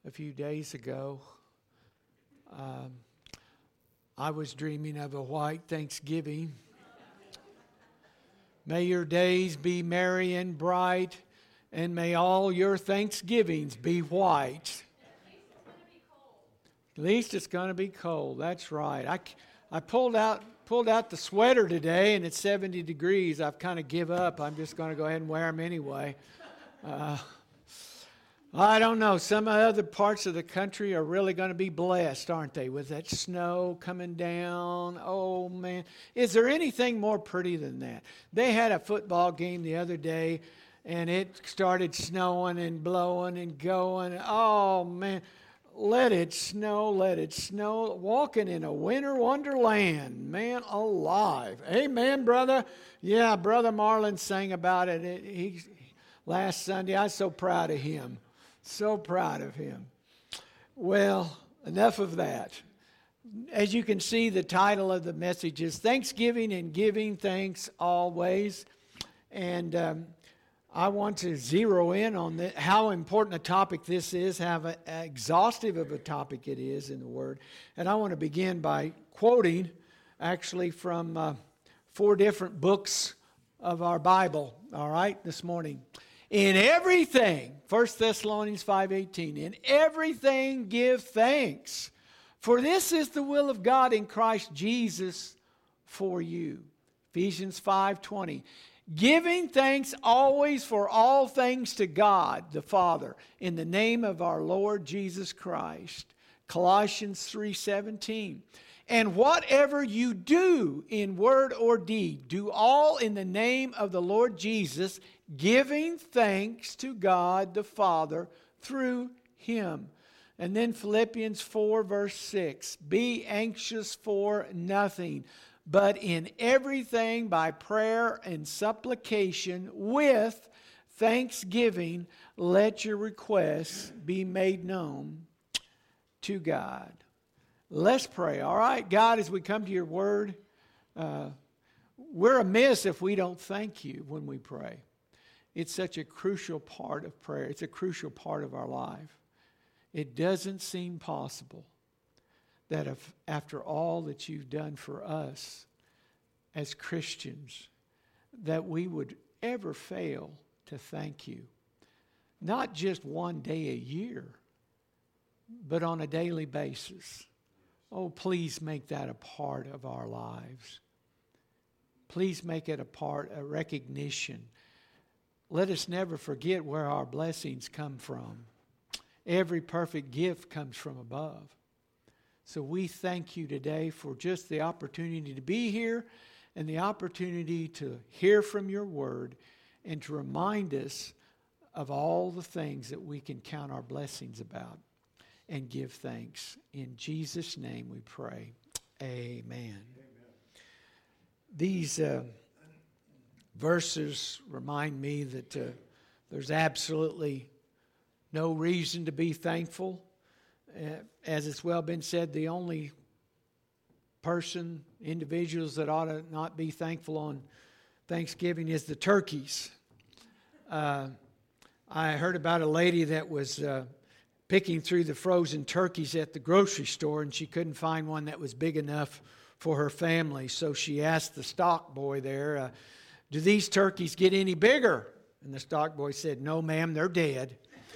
a few days ago. I was dreaming of a white Thanksgiving. May your days be merry and bright, and may all your Thanksgivings be white. At least it's going to be cold. That's right. I pulled out the sweater today, and it's 70 degrees. I've kind of give up. I'm just going to go ahead and wear them anyway. I don't know. Some other parts of the country are really going to be blessed, aren't they, with that snow coming down? Oh, man. Is there anything more pretty than that? They had a football game the other day, and it started snowing and blowing and going. Oh, man. Let it snow, let it snow. Walking in a winter wonderland. Man alive. Amen, brother. Yeah, Brother Marlon sang about it. Last Sunday. I was so proud of him. So proud of him. Well, enough of that. As you can see, the title of the message is Thanksgiving and Giving Thanks Always. And I want to zero in on how important a topic this is, how exhaustive of a topic it is in the Word. And I want to begin by quoting actually from 4 different books of our Bible, all right, this morning. In everything, 1 Thessalonians 5:18, in everything give thanks, for this is the will of God in Christ Jesus for you. Ephesians 5:20, giving thanks always for all things to God the Father in the name of our Lord Jesus Christ. Colossians 3:17, and whatever you do in word or deed, do all in the name of the Lord Jesus, giving thanks to God the Father through Him. And then Philippians 4 verse 6. Be anxious for nothing, but in everything by prayer and supplication with thanksgiving, let your requests be made known to God. Let's pray. All right, God, as we come to your word, we're amiss if we don't thank you when we pray. It's such a crucial part of prayer. It's a crucial part of our life. It doesn't seem possible that if, after all that you've done for us as Christians, that we would ever fail to thank you. Not just one day a year, but on a daily basis. Oh, please make that a part of our lives. Please make it a recognition. Let us never forget where our blessings come from. Every perfect gift comes from above. So we thank you today for just the opportunity to be here and the opportunity to hear from your word and to remind us of all the things that we can count our blessings about and give thanks. In Jesus' name we pray. Amen. These verses remind me that there's absolutely no reason to be thankful. As it's well been said, the only individuals that ought to not be thankful on Thanksgiving is the turkeys. I heard about a lady that was picking through the frozen turkeys at the grocery store, and she couldn't find one that was big enough for her family. So she asked the stock boy there, do these turkeys get any bigger? And the stock boy said, no, ma'am, they're dead.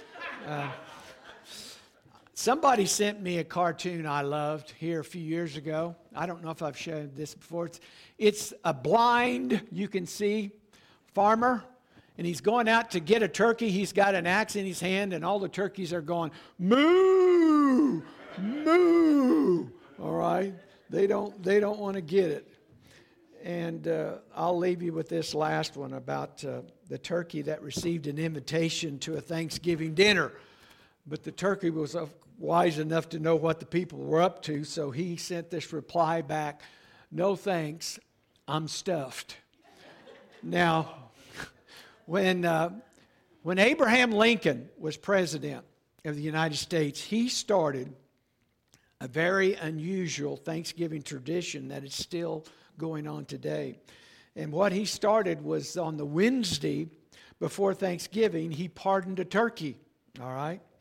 Somebody sent me a cartoon I loved here a few years ago. I don't know if I've shown this before. It's a blind, you can see, farmer, and he's going out to get a turkey. He's got an axe in his hand, and all the turkeys are going, moo, moo. All right? They don't want to get it. And I'll leave you with this last one about the turkey that received an invitation to a Thanksgiving dinner. But the turkey was wise enough to know what the people were up to, so he sent this reply back, no thanks, I'm stuffed. Now, when Abraham Lincoln was president of the United States, he started a very unusual Thanksgiving tradition that is still going on today. And what he started was on the Wednesday before Thanksgiving, he pardoned a turkey, all right?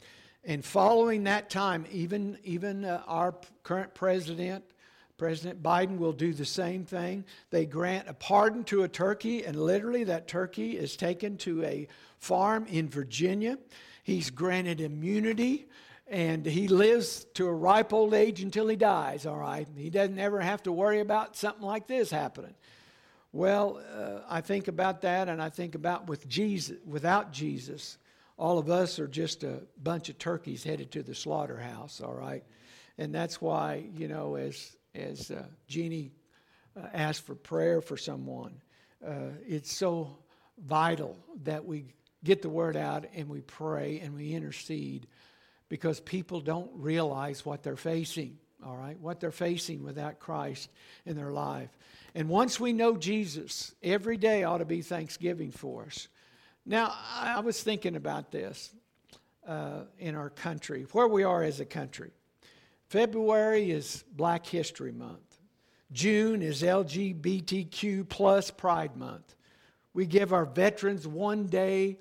And following that time, even our current President Biden will do the same thing. They grant a pardon to a turkey, and literally that turkey is taken to a farm in Virginia. He's granted immunity, and he lives to a ripe old age until he dies, all right? He doesn't ever have to worry about something like this happening. Well, I think about that, and I think about without Jesus, all of us are just a bunch of turkeys headed to the slaughterhouse, all right? And that's why, as Jeannie asked for prayer for someone, it's so vital that we get the word out and we pray and we intercede, because people don't realize what they're facing, all right? What they're facing without Christ in their life. And once we know Jesus, every day ought to be Thanksgiving for us. Now, I was thinking about this in our country, where we are as a country. February is Black History Month. June is LGBTQ plus Pride Month. We give our veterans one day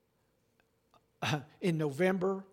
in November,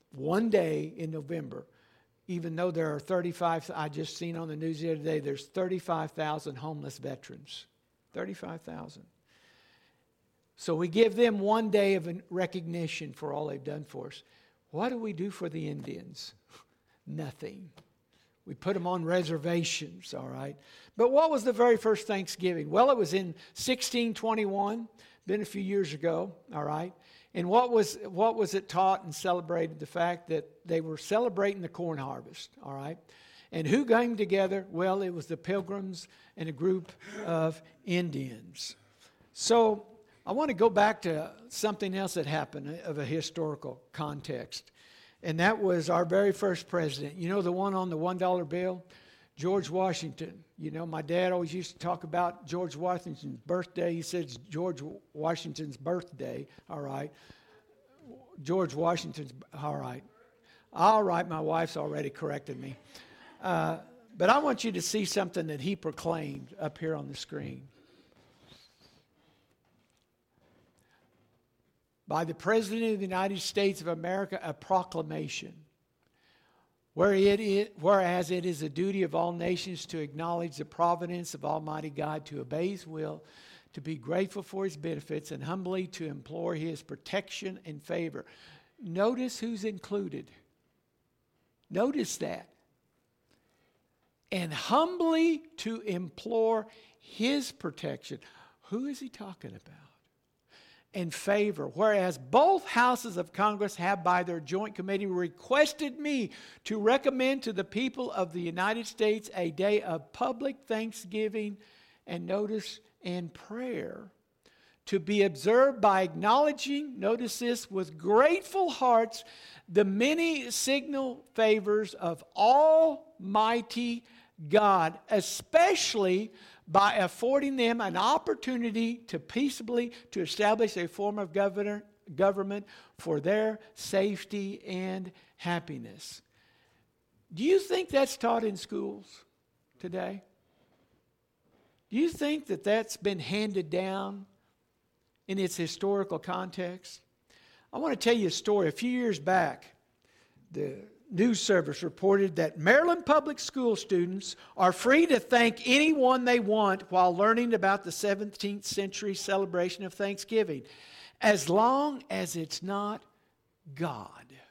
even though there are 35, I just seen on the news the other day, there's 35,000 homeless veterans. 35,000. So we give them one day of recognition for all they've done for us. What do we do for the Indians? Nothing. We put them on reservations, all right? But what was the very first Thanksgiving? Well, it was in 1621, been a few years ago, all right? And what was it taught and celebrated? The fact that they were celebrating the corn harvest, all right? And who came together? Well, it was the Pilgrims and a group of Indians. So I want to go back to something else that happened of a historical context. And that was our very first president. You know, the one on the $1 bill? George Washington. You know, my dad always used to talk about George Washington's birthday. He says George Washington's birthday. All right. George Washington's, all right. All right, my wife's already corrected me. But I want you to see something that he proclaimed up here on the screen. By the President of the United States of America, a proclamation. Whereas it is the duty of all nations to acknowledge the providence of Almighty God, to obey His will, to be grateful for His benefits, and humbly to implore His protection and favor. Notice who's included. Notice that. And humbly to implore His protection. Who is he talking about? And favor, whereas both houses of Congress have by their joint committee requested me to recommend to the people of the United States a day of public thanksgiving and notice and prayer to be observed by acknowledging, notice this, with grateful hearts, the many signal favors of Almighty God, especially by affording them an opportunity to peaceably to establish a form of government for their safety and happiness. Do you think that's taught in schools today? Do you think that that's been handed down in its historical context? I want to tell you a story. A few years back, the news service reported that Maryland public school students are free to thank anyone they want while learning about the 17th century celebration of Thanksgiving, as long as it's not God.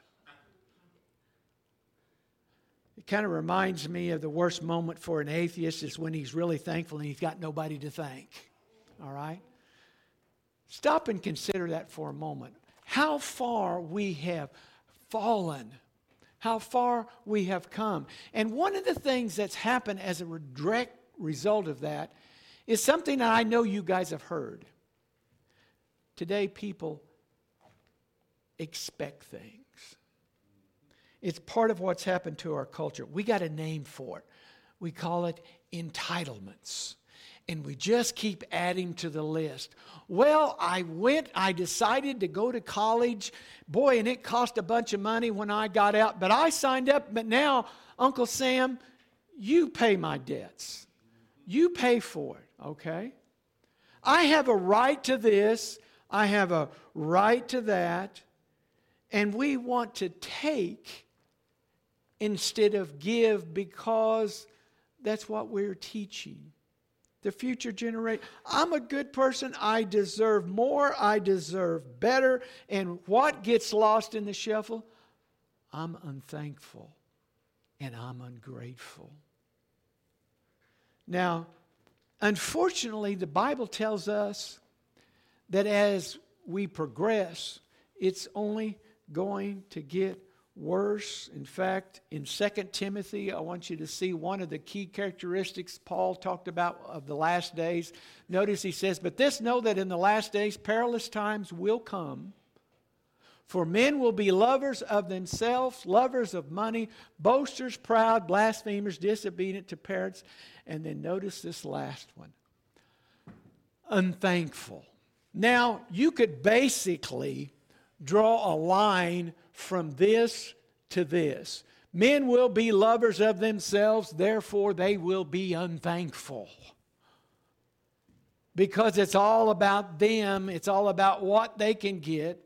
It kind of reminds me of the worst moment for an atheist is when he's really thankful and he's got nobody to thank. All right? Stop and consider that for a moment. How far we have fallen. How far we have come. And one of the things that's happened as a direct result of that is something that I know you guys have heard. Today, people expect things. It's part of what's happened to our culture. We got a name for it. We call it entitlements. And we just keep adding to the list. Well, I decided to go to college. Boy, and it cost a bunch of money when I got out. But I signed up. But now, Uncle Sam, you pay my debts. You pay for it, okay? I have a right to this. I have a right to that. And we want to take instead of give because that's what we're teaching. The future generation, I'm a good person, I deserve more, I deserve better. And what gets lost in the shuffle? I'm unthankful and I'm ungrateful. Now, unfortunately, the Bible tells us that as we progress, it's only going to get worse. In fact, in 2 Timothy, I want you to see one of the key characteristics Paul talked about of the last days. Notice he says, "But this know that in the last days perilous times will come. For men will be lovers of themselves, lovers of money, boasters, proud, blasphemers, disobedient to parents." And then notice this last one. Unthankful. Now, you could basically draw a line from this to this. Men will be lovers of themselves, therefore they will be unthankful. Because it's all about them, it's all about what they can get.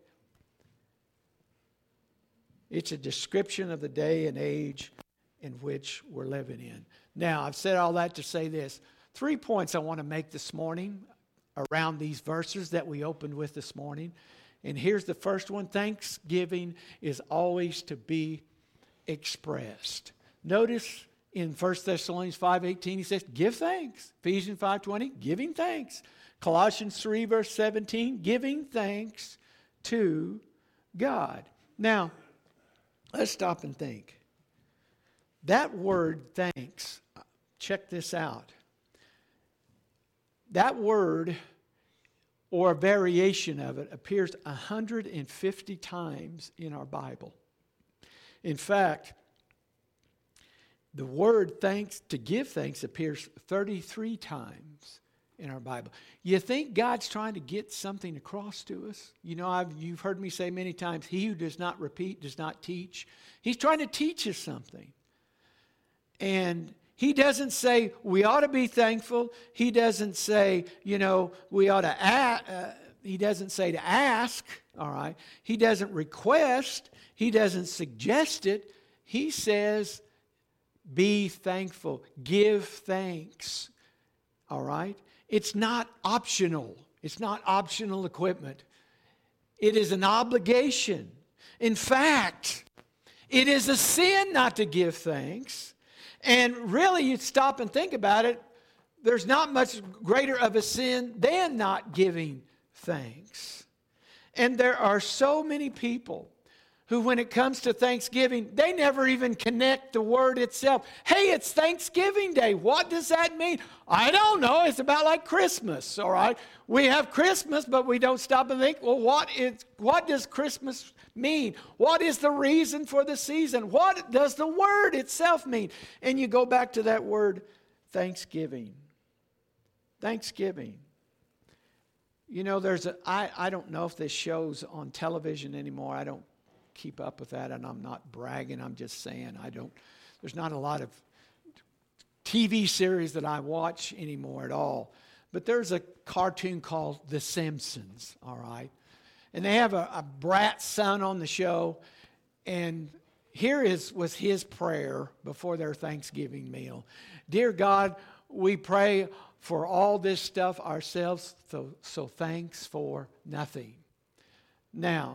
It's a description of the day and age in which we're living in. Now, I've said all that to say this. 3 points I want to make this morning around these verses that we opened with this morning. And here's the first one. Thanksgiving is always to be expressed. Notice in 1 Thessalonians 5:18 he says, give thanks. Ephesians 5:20, giving thanks. Colossians 3 verse 17, giving thanks to God. Now, let's stop and think. That word thanks, check this out. That word, or a variation of it, appears 150 times in our Bible. In fact, the word thanks, to give thanks, appears 33 times in our Bible. You think God's trying to get something across to us? You know, you've heard me say many times, he who does not repeat does not teach. He's trying to teach us something. And he doesn't say we ought to be thankful. He doesn't say, we ought to he doesn't say to ask, all right? He doesn't request. He doesn't suggest it. He says, be thankful. Give thanks, all right? It's not optional. It's not optional equipment. It is an obligation. In fact, it is a sin not to give thanks. And really, you stop and think about it, there's not much greater of a sin than not giving thanks. And there are so many people who, when it comes to Thanksgiving, they never even connect the word itself. Hey, it's Thanksgiving Day. What does that mean? I don't know. It's about like Christmas, all right? We have Christmas, but we don't stop and think, well, what does Christmas mean? What is the reason for the season? What does the word itself mean? And you go back to that word, Thanksgiving. Thanksgiving. You know, I don't know if this show's on television anymore. I don't keep up with that, and I'm not bragging. I'm just saying there's not a lot of TV series that I watch anymore at all. But there's a cartoon called The Simpsons, all right? And they have a brat son on the show, and was his prayer before their Thanksgiving meal. Dear God, we pray for all this stuff ourselves, so thanks for nothing. Now,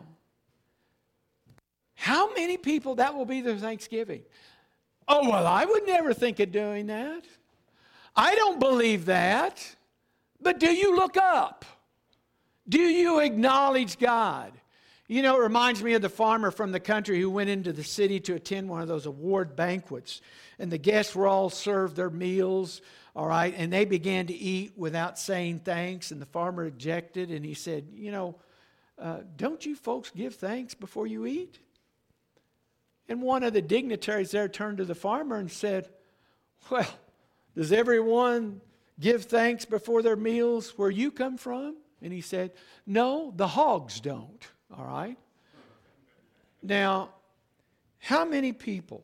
how many people that will be their Thanksgiving? Oh, well, I would never think of doing that. I don't believe that. But do you look up? Do you acknowledge God? You know, it reminds me of the farmer from the country who went into the city to attend one of those award banquets. And the guests were all served their meals, all right, and they began to eat without saying thanks. And the farmer objected, and he said, don't you folks give thanks before you eat? And one of the dignitaries there turned to the farmer and said, well, does everyone give thanks before their meals where you come from? And he said, no, the hogs don't, all right? Now, how many people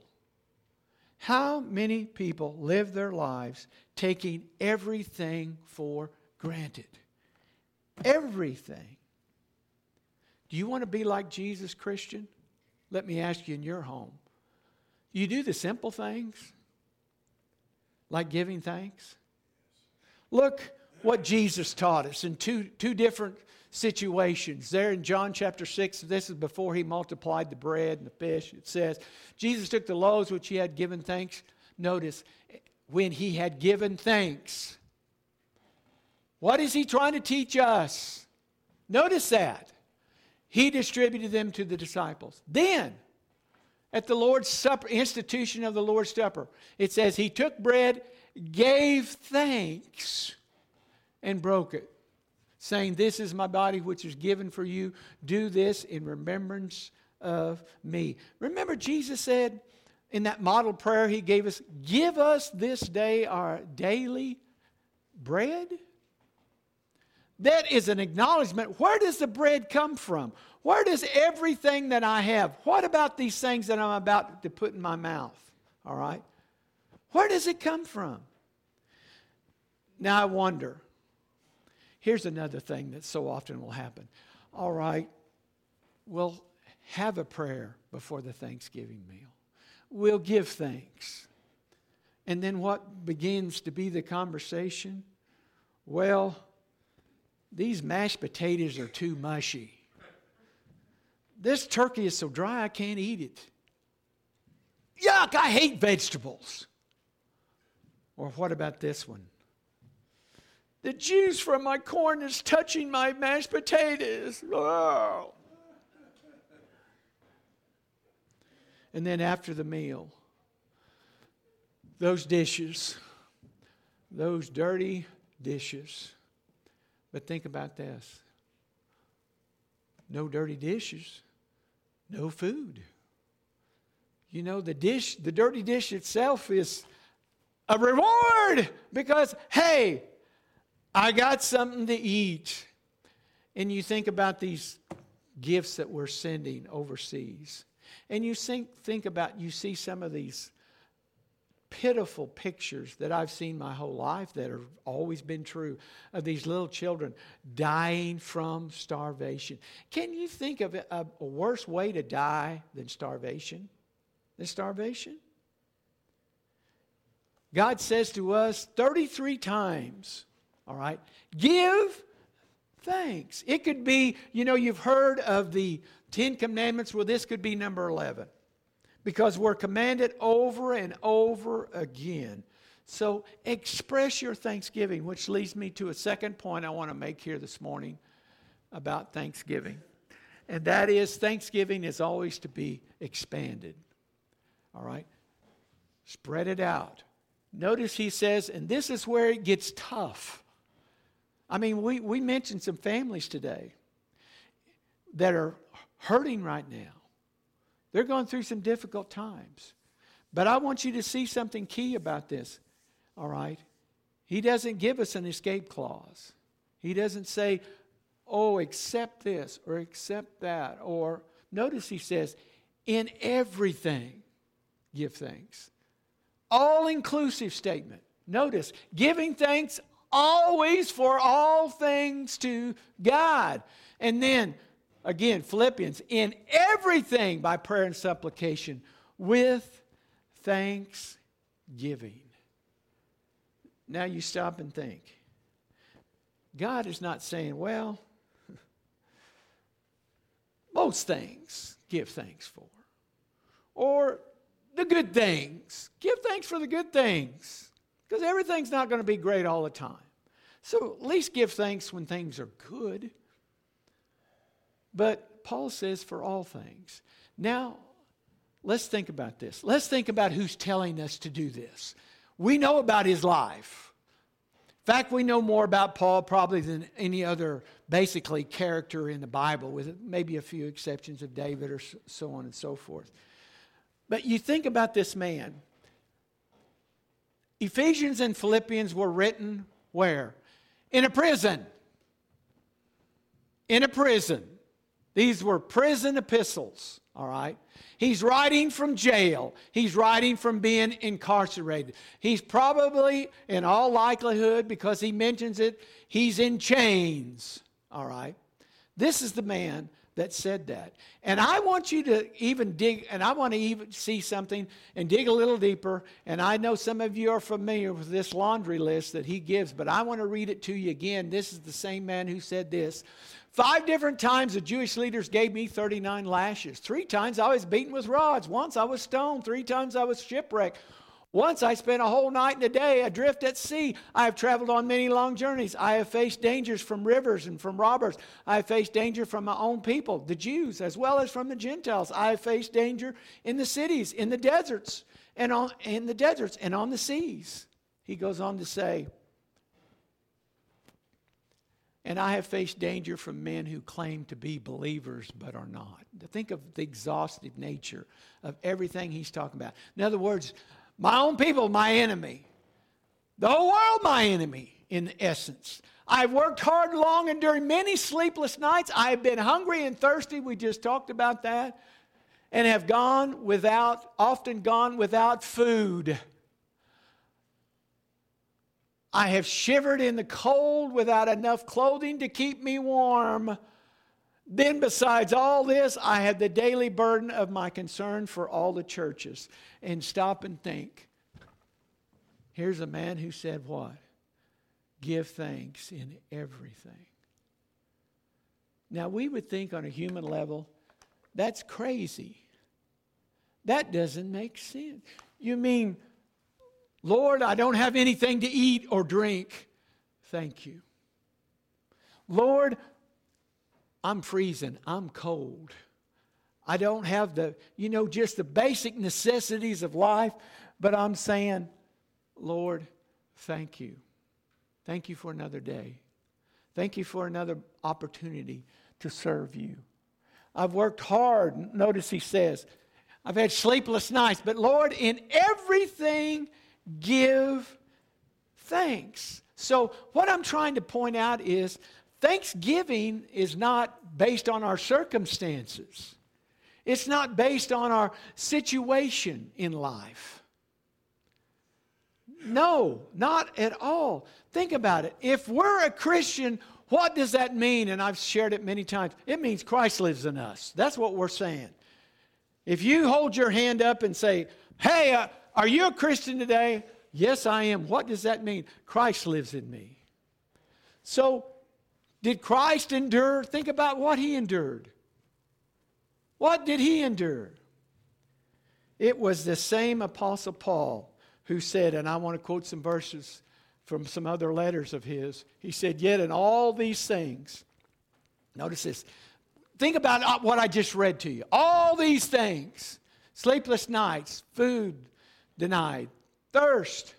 live their lives taking everything for granted? Everything. Do you want to be like Jesus, Christian? Let me ask you, in your home, you do the simple things like giving thanks? Look what Jesus taught us in two different situations. There in John chapter 6, this is before he multiplied the bread and the fish. It says, Jesus took the loaves which he had given thanks. Notice, when he had given thanks. What is he trying to teach us? Notice that. He distributed them to the disciples. Then, at the Lord's Supper, institution of the Lord's Supper, it says he took bread, gave thanks, and broke it, saying, "This is my body which is given for you. Do this in remembrance of me." Remember, Jesus said in that model prayer he gave us, "Give us this day our daily bread." That is an acknowledgement. Where does the bread come from? Where does everything that I have? What about these things that I'm about to put in my mouth? All right? Where does it come from? Now I wonder. Here's another thing that so often will happen. All right, we'll have a prayer before the Thanksgiving meal. We'll give thanks. And then what begins to be the conversation? Well, these mashed potatoes are too mushy. This turkey is so dry I can't eat it. Yuck, I hate vegetables. Or what about this one? The juice from my corn is touching my mashed potatoes. Oh. And then after the meal, those dishes, those dirty dishes. But think about this. No dirty dishes, no food. You know, the dirty dish itself is a reward because, hey, I got something to eat. And you think about these gifts that we're sending overseas. And you think about, you see some of these pitiful pictures that I've seen my whole life that have always been true of these little children dying from starvation. Can you think of a worse way to die than starvation? God says to us 33 times, all right, give thanks. It could be, you've heard of the 10 Commandments. Well, this could be number 11. Because we're commanded over and over again. So express your thanksgiving, which leads me to a second point I want to make here this morning about thanksgiving. And that is, thanksgiving is always to be expanded. All right? Spread it out. Notice he says, and this is where it gets tough. I mean, we mentioned some families today that are hurting right now. They're going through some difficult times. But I want you to see something key about this. All right? He doesn't give us an escape clause. He doesn't say, oh, accept this or accept that. Or notice he says, in everything, give thanks. All-inclusive statement. Notice, giving thanks always for all things to God. And then, again, Philippians, in everything by prayer and supplication with thanksgiving. Now you stop and think. God is not saying, well, most things give thanks for. Or the good things. Give thanks for the good things. Because everything's not going to be great all the time. So at least give thanks when things are good. But Paul says for all things. Now, let's think about this. Let's think about who's telling us to do this. We know about his life. In fact, we know more about Paul probably than any other, basically, character in the Bible, with maybe a few exceptions of David or so on and so forth. But you think about this man. Ephesians and Philippians were written where? In a prison. In a prison. These were prison epistles, all right? He's writing from jail. He's writing from being incarcerated. He's probably, in all likelihood, because he mentions it, he's in chains, all right? This is the man that said that. And I want you to even dig, and I want to even see something and dig a little deeper. And I know some of you are familiar with this laundry list that he gives, but I want to read it to you again. This is the same man who said this. 5 different times the Jewish leaders gave me 39 lashes. 3 times I was beaten with rods. Once I was stoned. 3 times I was shipwrecked. Once I spent a whole night and a day adrift at sea. I have traveled on many long journeys. I have faced dangers from rivers and from robbers. I have faced danger from my own people, the Jews, as well as from the Gentiles. I have faced danger in the cities, in the deserts, and on the seas. He goes on to say, and I have faced danger from men who claim to be believers but are not. Think of the exhaustive nature of everything he's talking about. In other words, my own people, my enemy. The whole world, my enemy, in essence. I've worked hard, long, and during many sleepless nights. I have been hungry and thirsty. We just talked about that. And have often gone without food. I have shivered in the cold without enough clothing to keep me warm. Then besides all this, I have the daily burden of my concern for all the churches. And stop and think. Here's a man who said what? Give thanks in everything. Now we would think on a human level, that's crazy. That doesn't make sense. You mean, Lord, I don't have anything to eat or drink. Thank you. Lord, I'm freezing. I'm cold. I don't have just the basic necessities of life. But I'm saying, Lord, thank you. Thank you for another day. Thank you for another opportunity to serve you. I've worked hard. Notice he says, I've had sleepless nights. But Lord, in everything, give thanks. So what I'm trying to point out is thanksgiving is not based on our circumstances. It's not based on our situation in life. No, not at all. Think about it. If we're a Christian, what does that mean? And I've shared it many times. It means Christ lives in us. That's what we're saying. If you hold your hand up and say, hey, are you a Christian today? Yes, I am. What does that mean? Christ lives in me. So, did Christ endure? Think about what he endured. What did he endure? It was the same Apostle Paul who said, and I want to quote some verses from some other letters of his. He said, yet in all these things, notice this, think about what I just read to you. All these things, sleepless nights, food denied, thirst,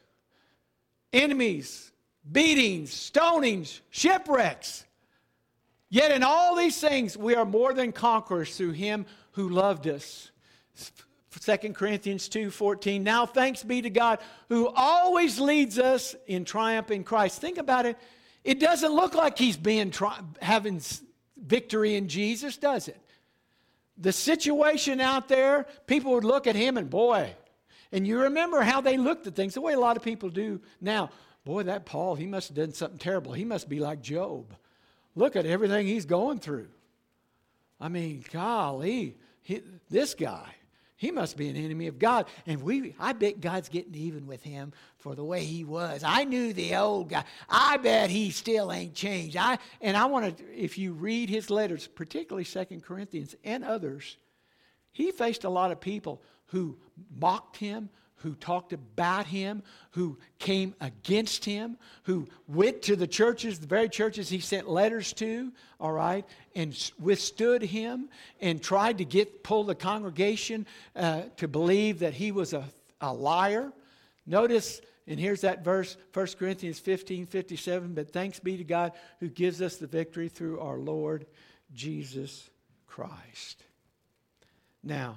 enemies, beatings, stonings, shipwrecks. Yet in all these things we are more than conquerors through him who loved us. 2 Corinthians 2:14. Now thanks be to God who always leads us in triumph in Christ. Think about it. It doesn't look like he's having victory in Jesus, does it? The situation out there, people would look at him and boy, and you remember how they looked at things the way a lot of people do now. Boy, that Paul, he must have done something terrible. He must be like Job. Look at everything he's going through. I mean, golly, this guy, he must be an enemy of God. And I bet God's getting even with him for the way he was. I knew the old guy. I bet he still ain't changed. I want to, if you read his letters, particularly 2 Corinthians and others, he faced a lot of people who mocked him, who talked about him, who came against him, who went to the churches, the very churches he sent letters to, all right, and withstood him and tried to pull the congregation to believe that he was a liar. Notice, and here's that verse, 1 Corinthians 15:57, but thanks be to God who gives us the victory through our Lord Jesus Christ. Now,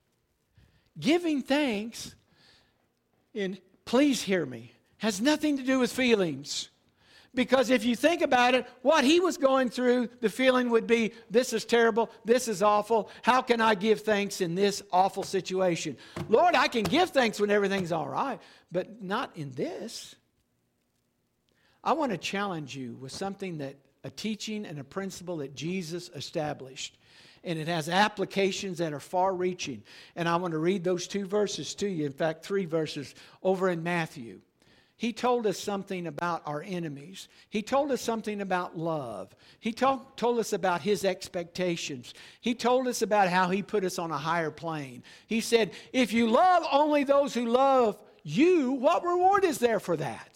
giving thanks, and please hear me, has nothing to do with feelings. Because if you think about it, what he was going through, the feeling would be, this is terrible, this is awful. How can I give thanks in this awful situation? Lord, I can give thanks when everything's all right, but not in this. I want to challenge you with something that a teaching and a principle that Jesus established. and it has applications that are far-reaching. And I want to read those 2 verses to you. In fact, 3 verses over in Matthew. He told us something about our enemies. He told us something about love. He told us about His expectations. He told us about how He put us on a higher plane. He said, if you love only those who love you, what reward is there for that?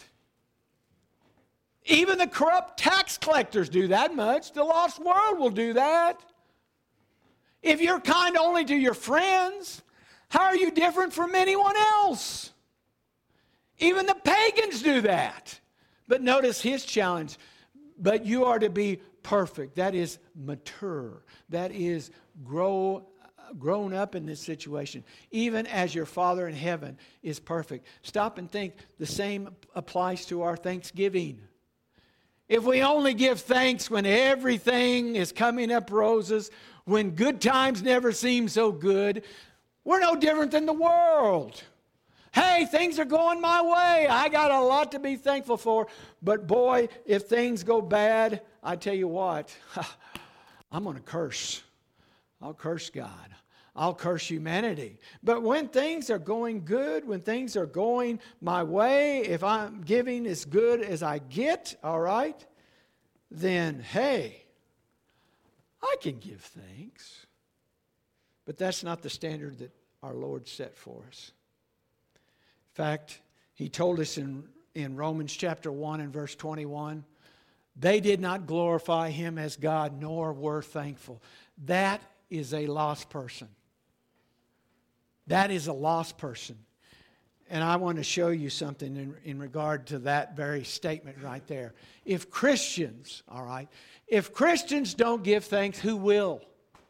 Even the corrupt tax collectors do that much. The lost world will do that. If you're kind only to your friends, how are you different from anyone else? Even the pagans do that. But notice His challenge. But you are to be perfect. That is mature. That is grown up in this situation. Even as your Father in heaven is perfect. Stop and think. The same applies to our thanksgiving. If we only give thanks when everything is coming up roses, when good times never seem so good, we're no different than the world. Hey, things are going my way. I got a lot to be thankful for. But boy, if things go bad, I tell you what, I'm going to curse. I'll curse God. I'll curse humanity. But when things are going good, when things are going my way, if I'm giving as good as I get, all right, then hey, I can give thanks. But that's not the standard that our Lord set for us. In fact, He told us in Romans chapter 1 and verse 21, they did not glorify Him as God, nor were thankful. That is a lost person. That is a lost person. And I want to show you something in regard to that very statement right there. If Christians, all right, if Christians don't give thanks, who will?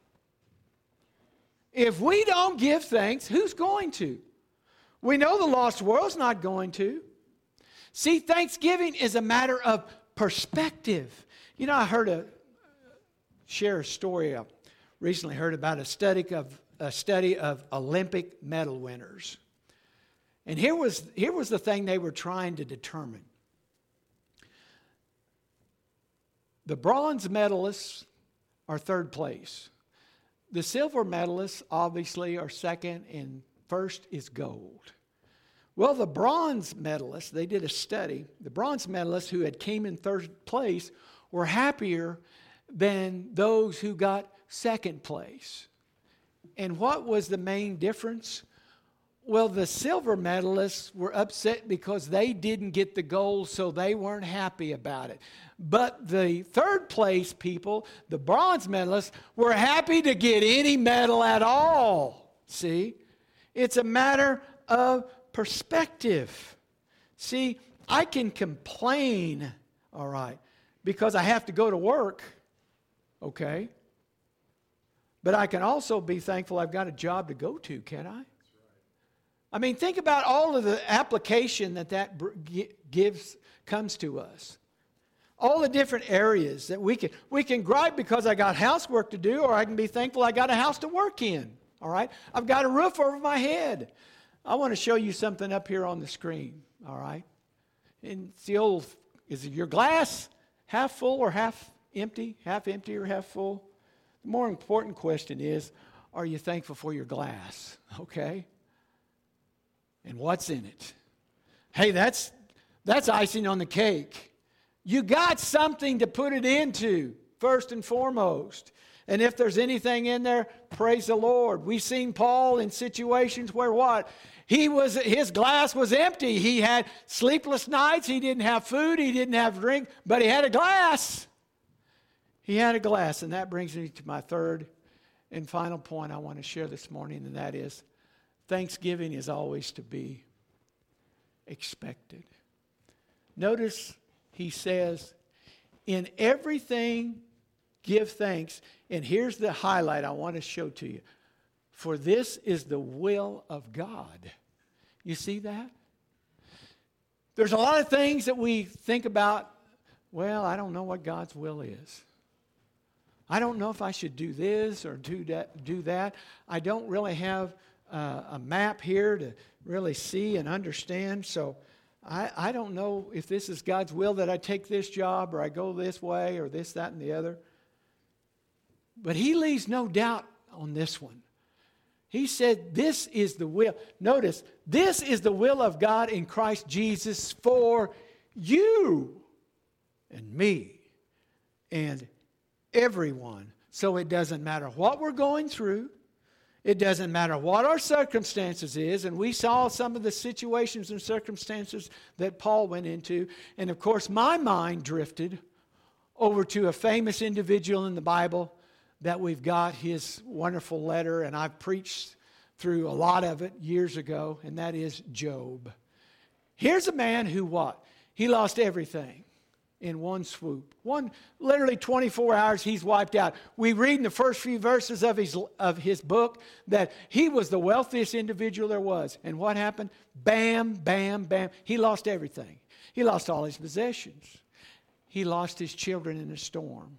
If we don't give thanks, who's going to? We know the lost world's not going to. See, thanksgiving is a matter of perspective. You know, I share a story I recently heard about a study of Olympic medal winners. And here was the thing they were trying to determine. The bronze medalists are third place. The silver medalists obviously are second, and first is gold. Well, the bronze medalists, they did a study. The bronze medalists who had came in third place were happier than those who got second place. And what was the main difference? Well, the silver medalists were upset because they didn't get the gold, so they weren't happy about it. But the third place people, the bronze medalists, were happy to get any medal at all. See? It's a matter of perspective. See, I can complain, all right, because I have to go to work, okay? But I can also be thankful I've got a job to go to, can I? I mean, think about all of the application that comes to us. All the different areas that we can gripe because I got housework to do, or I can be thankful I got a house to work in. All right? I've got a roof over my head. I want to show you something up here on the screen. All right? And it's the old, is your glass half full or half empty? Half empty or half full? The more important question is, are you thankful for your glass? Okay? And what's in it? Hey, that's icing on the cake. You got something to put it into, first and foremost. And if there's anything in there, praise the Lord. We've seen Paul in situations where what? His glass was empty. He had sleepless nights. He didn't have food. He didn't have drink. But he had a glass. He had a glass. And that brings me to my third and final point I want to share this morning. And that is, thanksgiving is always to be expected. Notice he says, in everything give thanks. And here's the highlight I want to show to you. For this is the will of God. You see that? There's a lot of things that we think about, well, I don't know what God's will is. I don't know if I should do this or do that. I don't really have a map here to really see and understand. So I don't know if this is God's will that I take this job or I go this way or this, that, and the other. But he leaves no doubt on this one. He said, this is the will. Notice, this is the will of God in Christ Jesus for you and me and everyone. So it doesn't matter what we're going through. It doesn't matter what our circumstances is. And we saw some of the situations and circumstances that Paul went into. And of course, my mind drifted over to a famous individual in the Bible that we've got his wonderful letter. And I've preached through a lot of it years ago. And that is Job. Here's a man who what? He lost everything in one swoop. Literally 24 hours, he's wiped out. We read in the first few verses of his book that he was the wealthiest individual there was. And what happened? Bam, bam, bam. He lost everything. He lost all his possessions. He lost his children in a storm.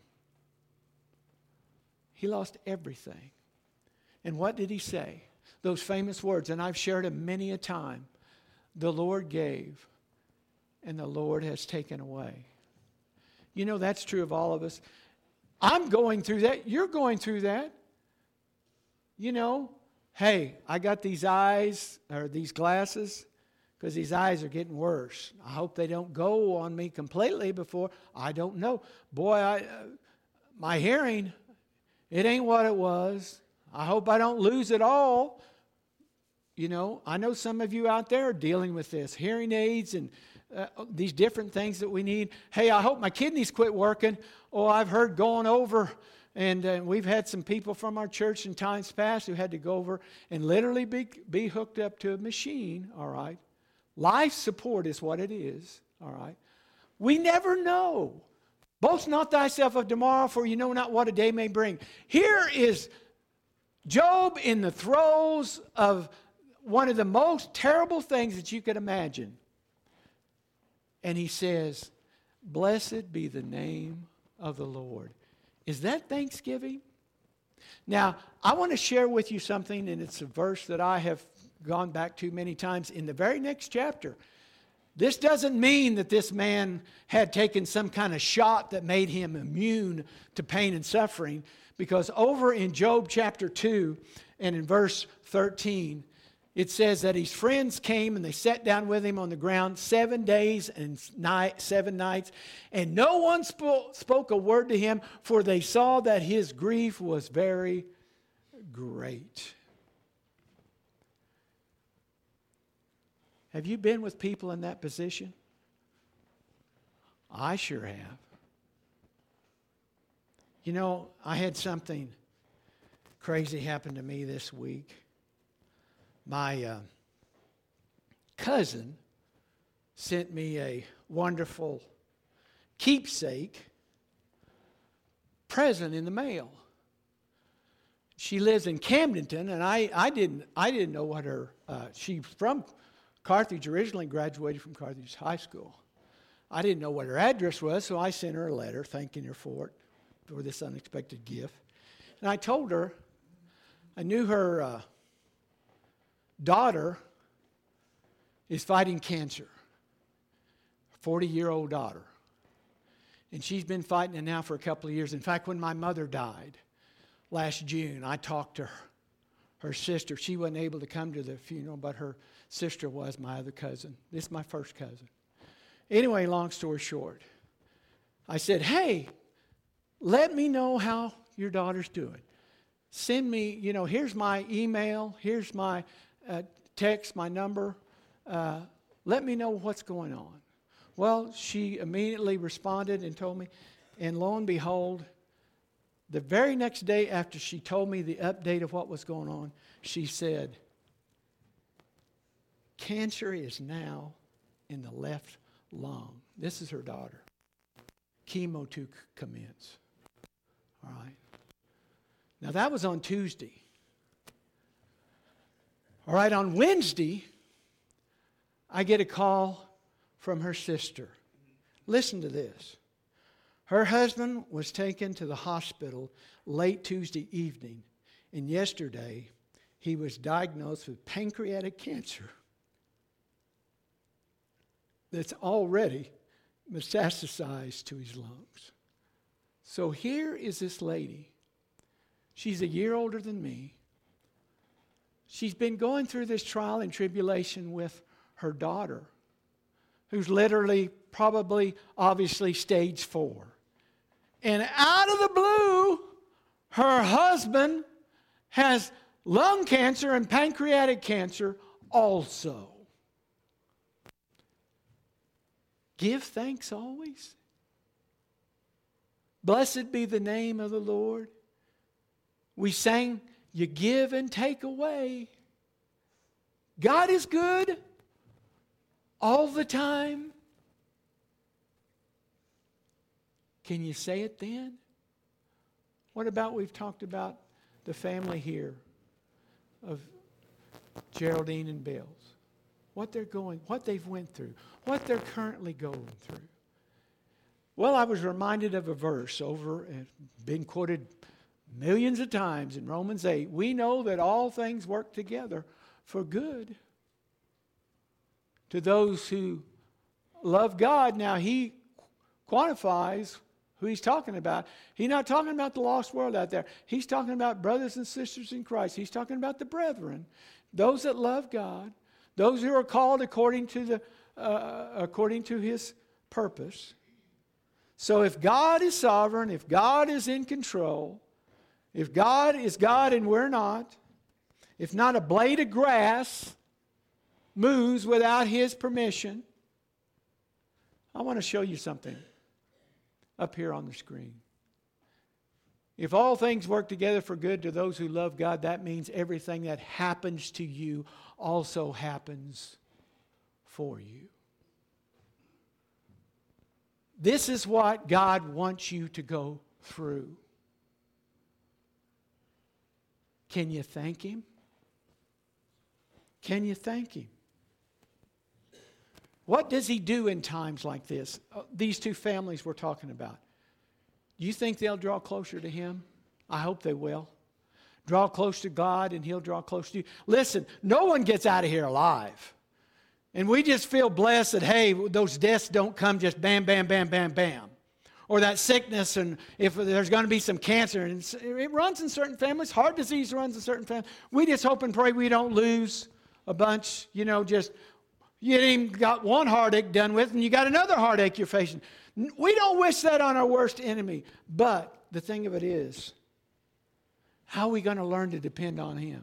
He lost everything. And what did he say? Those famous words, and I've shared them many a time. The Lord gave, and the Lord has taken away. You know, that's true of all of us. I'm going through that. You're going through that. You know, hey, I got these eyes or these glasses because these eyes are getting worse. I hope they don't go on me completely before. I don't know. Boy, my hearing, it ain't what it was. I hope I don't lose it all. You know, I know some of you out there are dealing with this. Hearing aids and these different things that we need. Hey, I hope my kidneys quit working. Oh, I've heard going over, and we've had some people from our church in times past who had to go over and literally be hooked up to a machine, all right? Life support is what it is, all right? We never know. Boast not thyself of tomorrow, for you know not what a day may bring. Here is Job in the throes of one of the most terrible things that you could imagine. And he says, blessed be the name of the Lord. Is that Thanksgiving? Now, I want to share with you something, and it's a verse that I have gone back to many times in the very next chapter. This doesn't mean that this man had taken some kind of shot that made him immune to pain and suffering, because over in Job chapter 2 and in verse 13, it says that his friends came and they sat down with him on the ground 7 days and 7 nights. And no one spoke a word to him, for they saw that his grief was very great. Have you been with people in that position? I sure have. You know, I had something crazy happen to me this week. My cousin sent me a wonderful keepsake present in the mail. She lives in Camdenton, and I didn't know what her. She's from Carthage originally, graduated from Carthage High School. I didn't know what her address was, so I sent her a letter thanking her for this unexpected gift. And I told her I knew her daughter is fighting cancer, 40-year-old daughter. And she's been fighting it now for a couple of years. In fact, when my mother died last June, I talked to her sister. She wasn't able to come to the funeral, but her sister was, my other cousin. This is my first cousin. Anyway, long story short, I said, hey, let me know how your daughter's doing. Send me, here's my email, here's my text, my number. Let me know what's going on. Well, she immediately responded and told me, and lo and behold, the very next day after she told me the update of what was going on, she said, cancer is now in the left lung. This is her daughter. Chemo to commence. All right. Now that was on Tuesday. All right, on Wednesday, I get a call from her sister. Listen to this. Her husband was taken to the hospital late Tuesday evening, and yesterday he was diagnosed with pancreatic cancer that's already metastasized to his lungs. So here is this lady She's a year older than me. She's been going through this trial and tribulation with her daughter, who's literally, probably, obviously, stage 4. And out of the blue, her husband has lung cancer and pancreatic cancer also. Give thanks always. Blessed be the name of the Lord. We sang, you give and take away. God is good all the time. Can you say it then? What about we've talked about the family here of Geraldine and Bills? What they've went through, what they're currently going through. Well, I was reminded of a verse been quoted millions of times in Romans 8. We know that all things work together for good to those who love God. Now, he quantifies who he's talking about. He's not talking about the lost world out there. He's talking about brothers and sisters in Christ. He's talking about the brethren, those that love God, those who are called according to his purpose. So if God is sovereign, if God is in control, if God is God and we're not, if not a blade of grass moves without his permission, I want to show you something up here on the screen. If all things work together for good to those who love God, that means everything that happens to you also happens for you. This is what God wants you to go through. Can you thank him? Can you thank him? What does he do in times like this? These two families we're talking about. Do you think they'll draw closer to him? I hope they will. Draw close to God and he'll draw close to you. Listen, no one gets out of here alive. And we just feel blessed that, hey, those deaths don't come just bam, bam, bam, bam, bam. Or that sickness, and if there's going to be some cancer. And it runs in certain families. Heart disease runs in certain families. We just hope and pray we don't lose a bunch. You ain't even got one heartache done with, and you got another heartache you're facing. We don't wish that on our worst enemy. But the thing of it is, how are we going to learn to depend on him?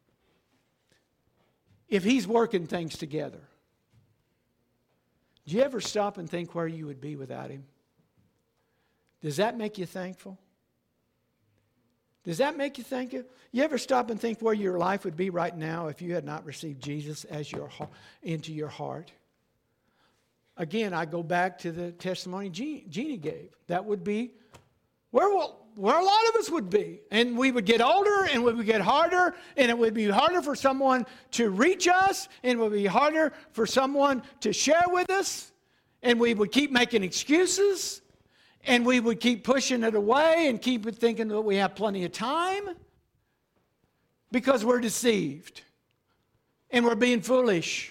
If he's working things together. Do you ever stop and think where you would be without him? Does that make you thankful? Does that make you thankful? You ever stop and think where your life would be right now if you had not received Jesus as into your heart? Again, I go back to the testimony Jeannie gave. That would be where a lot of us would be. And we would get older, and we would get harder, and it would be harder for someone to reach us, and it would be harder for someone to share with us, and we would keep making excuses, and we would keep pushing it away and keep thinking that we have plenty of time because we're deceived and we're being foolish.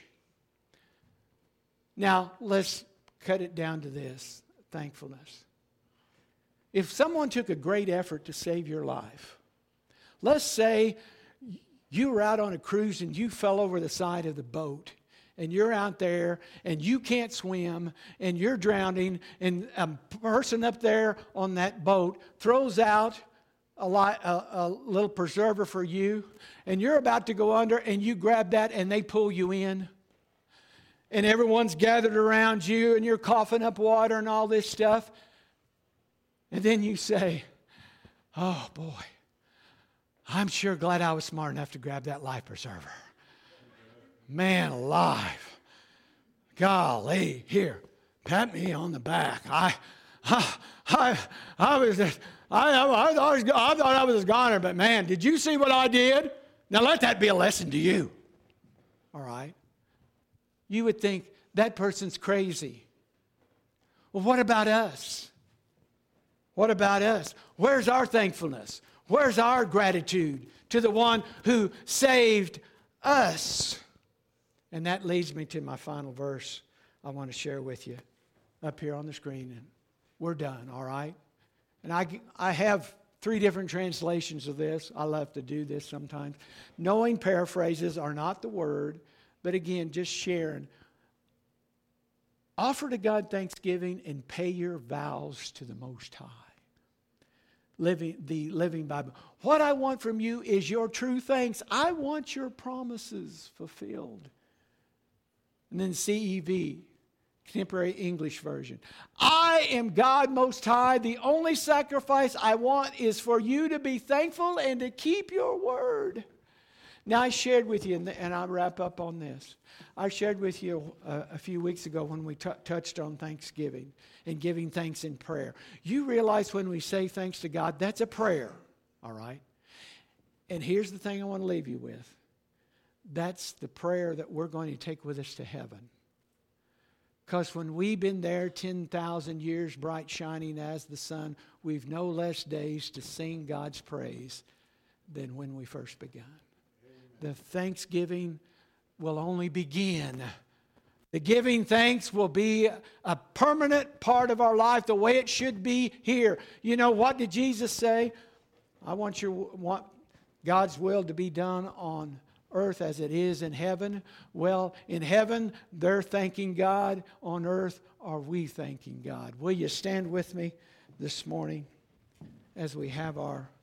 Now, let's cut it down to this, thankfulness. If someone took a great effort to save your life, let's say you were out on a cruise and you fell over the side of the boat, and you're out there and you can't swim and you're drowning, and a person up there on that boat throws out a little preserver for you, and you're about to go under, and you grab that and they pull you in. And everyone's gathered around you and you're coughing up water and all this stuff. And then you say, oh boy, I'm sure glad I was smart enough to grab that life preserver. Man alive. Golly, here, pat me on the back. I thought I was a goner, but man, did you see what I did? Now let that be a lesson to you. All right? You would think that person's crazy. Well, what about us? What about us? Where's our thankfulness? Where's our gratitude to the one who saved us? And that leads me to my final verse I want to share with you up here on the screen. And we're done, all right? And I have 3 different translations of this. I love to do this sometimes. Knowing paraphrases are not the word, but again, just sharing. Offer to God thanksgiving and pay your vows to the Most High. The Living Bible. What I want from you is your true thanks. I want your promises fulfilled. And then CEV, Contemporary English Version. I am God Most High. The only sacrifice I want is for you to be thankful and to keep your word. Now, I shared with you, and I'll wrap up on this. I shared with you a few weeks ago when we touched on Thanksgiving and giving thanks in prayer. You realize when we say thanks to God, that's a prayer, all right? And here's the thing I want to leave you with. That's the prayer that we're going to take with us to heaven. Because when we've been there 10,000 years, bright shining as the sun, we've no less days to sing God's praise than when we first began. The thanksgiving will only begin. The giving thanks will be a permanent part of our life, the way it should be here. You know, what did Jesus say? I want God's will to be done on earth as it is in heaven. Well, in heaven, they're thanking God. On earth, are we thanking God? Will you stand with me this morning as we have our